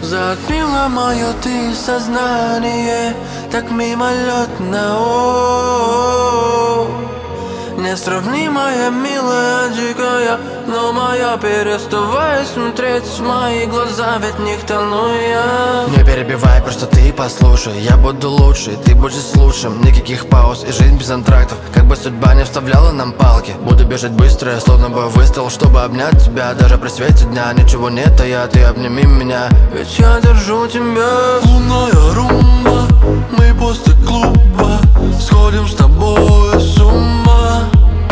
Затмила мое ты сознание так мимолетно, несравнимая, милая, дикая, но моя. Переставай смотреть в мои глаза, ведь в них тону я. Не перебивай, просто ты послушай. Я буду лучше, ты будешь лучшим. Никаких пауз и жизнь без антрактов. Как бы судьба не вставляла нам палки. Буду бежать быстро, словно бы выстрел, чтобы обнять тебя. Даже при свете дня ничего нет, а я, ты обними меня. Ведь я держу тебя. Лунная румба, мы после клуба сходим с тобой с ума.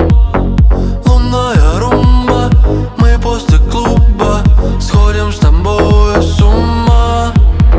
Лунная румба, мы после клуба сходим с тобой с ума.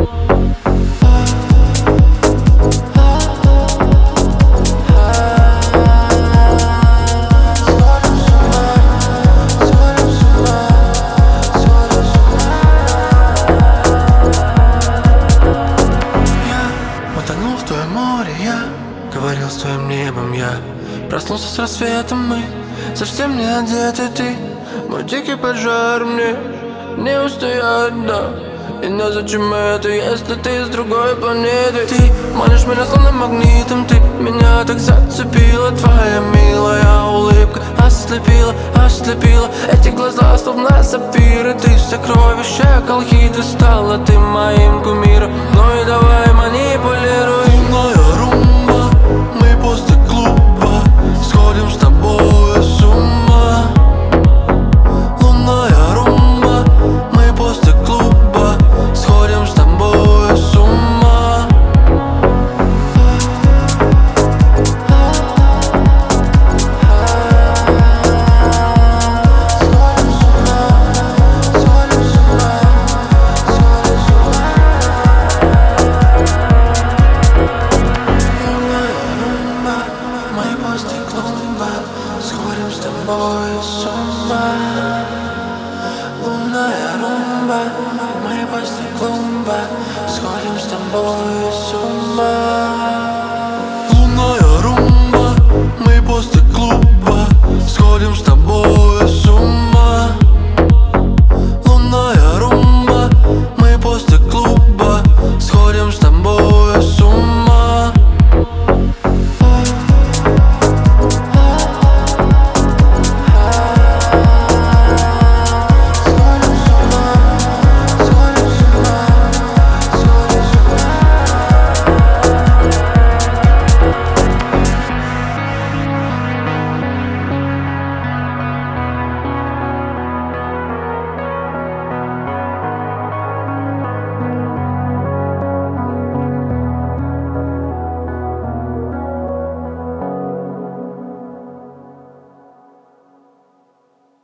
Утонул в твоем море я, говорил с твоим небом я. Проснулся с рассветом мы, совсем не одеты ты. Мой дикий поджар мне не устоять, да. И незачем это, если ты с другой планеты. Ты манишь меня словно магнитом, ты меня так зацепила. Твоя милая улыбка ослепила, ослепила. Эти глаза словно сапфиры, ты сокровище колхиды. Стала ты моим кумиром, ну и давай манипулируй. Лунная румба, мы после клуба сходим с тобой с ума. Лунная румба, мы после клуба сходим с тобой с ума. Сходим с тобой с ума. Лунная румба, мы после клуба сходим с тобой